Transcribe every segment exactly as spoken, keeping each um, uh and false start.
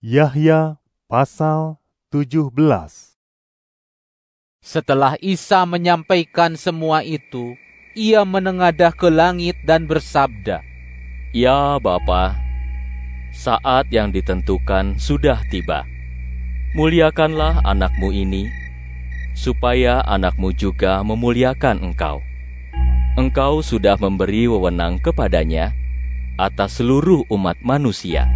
Yahya pasal tujuh belas. Setelah Isa menyampaikan semua itu, ia menengadah ke langit dan bersabda, "Ya Bapa, saat yang ditentukan sudah tiba. Muliakanlah anakmu ini, supaya anakmu juga memuliakan engkau. Engkau sudah memberi wewenang kepadanya atas seluruh umat manusia.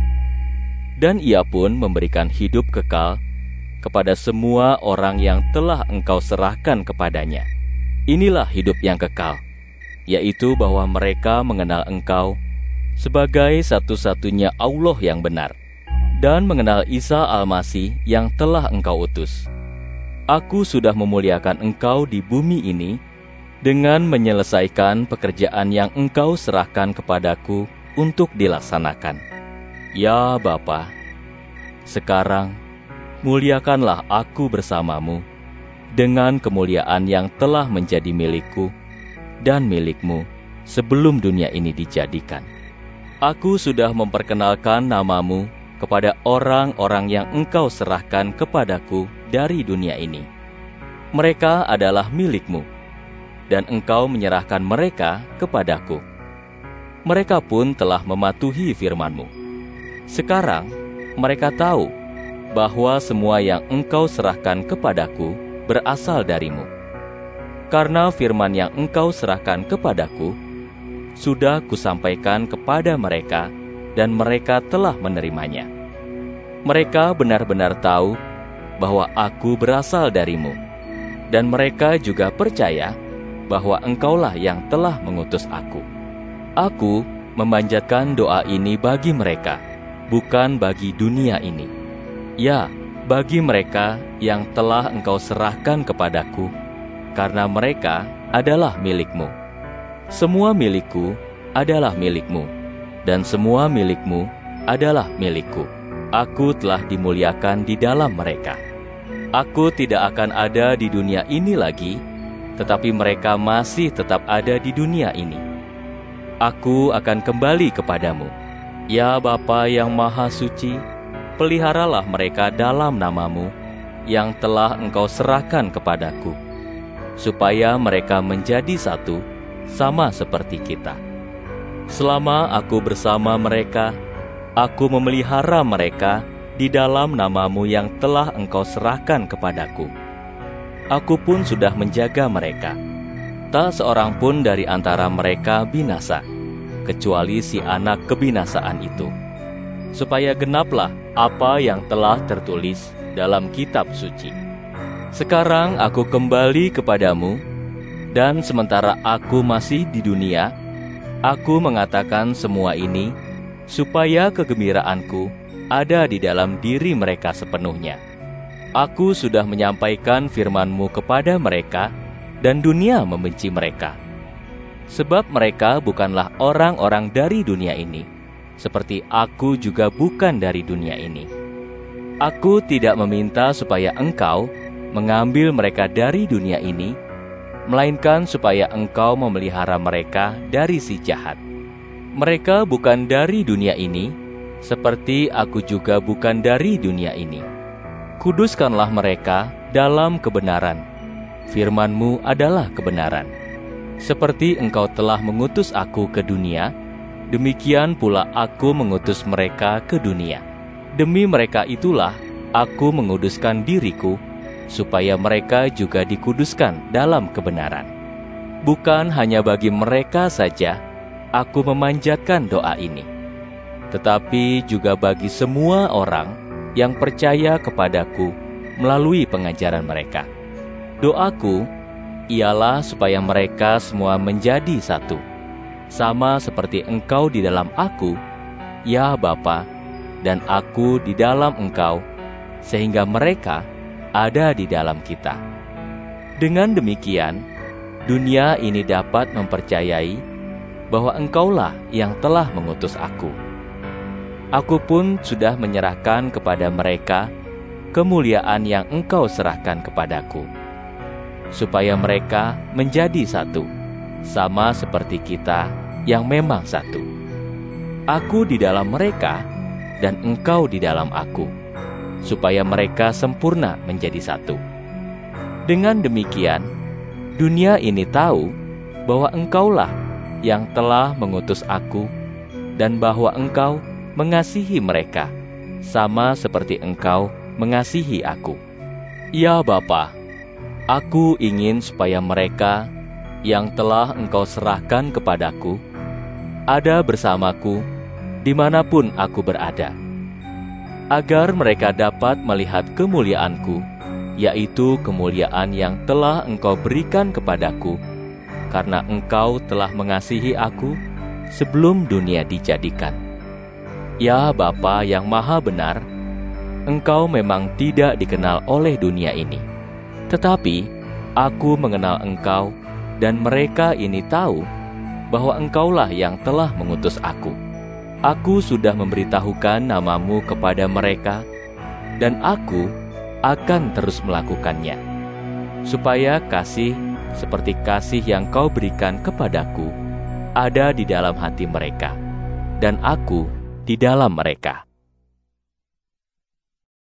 Dan ia pun memberikan hidup kekal kepada semua orang yang telah engkau serahkan kepadanya. Inilah hidup yang kekal, yaitu bahwa mereka mengenal engkau sebagai satu-satunya Allah yang benar, dan mengenal Isa Al-Masih yang telah engkau utus. Aku sudah memuliakan engkau di bumi ini dengan menyelesaikan pekerjaan yang engkau serahkan kepadaku untuk dilaksanakan. Ya Bapa, sekarang muliakanlah aku bersamamu dengan kemuliaan yang telah menjadi milikku dan milikmu sebelum dunia ini dijadikan. Aku sudah memperkenalkan namamu kepada orang-orang yang engkau serahkan kepadaku dari dunia ini. Mereka adalah milikmu, dan engkau menyerahkan mereka kepadaku. Mereka pun telah mematuhi firman-Mu. Sekarang mereka tahu bahwa semua yang engkau serahkan kepadaku berasal darimu. Karena firman yang engkau serahkan kepadaku sudah kusampaikan kepada mereka, dan mereka telah menerimanya. Mereka benar-benar tahu bahwa aku berasal darimu, dan mereka juga percaya bahwa engkaulah yang telah mengutus aku. Aku memanjatkan doa ini bagi mereka, bukan bagi dunia ini. Ya, bagi mereka yang telah engkau serahkan kepadaku, karena mereka adalah milikmu. Semua milikku adalah milikmu, dan semua milikmu adalah milikku. Aku telah dimuliakan di dalam mereka. Aku tidak akan ada di dunia ini lagi, tetapi mereka masih tetap ada di dunia ini. Aku akan kembali kepadamu. Ya Bapa yang Maha Suci, peliharalah mereka dalam namamu yang telah engkau serahkan kepadaku, supaya mereka menjadi satu, sama seperti kita. Selama aku bersama mereka, aku memelihara mereka di dalam namamu yang telah engkau serahkan kepadaku. Aku pun sudah menjaga mereka. Tak seorang pun dari antara mereka binasa, kecuali si anak kebinasaan itu, supaya genaplah apa yang telah tertulis dalam kitab suci. Sekarang aku kembali kepadamu, dan sementara aku masih di dunia, aku mengatakan semua ini, supaya kegembiraanku ada di dalam diri mereka sepenuhnya. Aku sudah menyampaikan firman-Mu kepada mereka, dan dunia membenci mereka. Sebab mereka bukanlah orang-orang dari dunia ini, seperti aku juga bukan dari dunia ini. Aku tidak meminta supaya engkau mengambil mereka dari dunia ini, melainkan supaya engkau memelihara mereka dari si jahat. Mereka bukan dari dunia ini, seperti aku juga bukan dari dunia ini. Kuduskanlah mereka dalam kebenaran. Firman-Mu adalah kebenaran. Seperti engkau telah mengutus aku ke dunia, demikian pula aku mengutus mereka ke dunia. Demi mereka itulah aku menguduskan diriku, supaya mereka juga dikuduskan dalam kebenaran. Bukan hanya bagi mereka saja aku memanjatkan doa ini, tetapi juga bagi semua orang yang percaya kepadaku melalui pengajaran mereka. Doaku ialah supaya mereka semua menjadi satu, sama seperti engkau di dalam aku, ya Bapa, dan aku di dalam engkau, sehingga mereka ada di dalam kita. Dengan demikian, dunia ini dapat mempercayai bahwa engkaulah yang telah mengutus aku. Aku pun sudah menyerahkan kepada mereka kemuliaan yang engkau serahkan kepadaku, supaya mereka menjadi satu, sama seperti kita yang memang satu. Aku di dalam mereka, dan Engkau di dalam aku, supaya mereka sempurna menjadi satu. Dengan demikian, dunia ini tahu bahwa Engkaulah yang telah mengutus aku, dan bahwa Engkau mengasihi mereka, sama seperti Engkau mengasihi aku. Ya Bapa, aku ingin supaya mereka yang telah Engkau serahkan kepadaku ada bersamaku dimanapun aku berada, agar mereka dapat melihat kemuliaanku, yaitu kemuliaan yang telah Engkau berikan kepadaku, karena Engkau telah mengasihi aku sebelum dunia dijadikan. Ya Bapa yang Maha Benar, Engkau memang tidak dikenal oleh dunia ini, tetapi aku mengenal Engkau, dan mereka ini tahu bahwa Engkaulah yang telah mengutus aku. Aku sudah memberitahukan namamu kepada mereka, dan aku akan terus melakukannya, supaya kasih seperti kasih yang Kau berikan kepadaku ada di dalam hati mereka, dan aku di dalam mereka.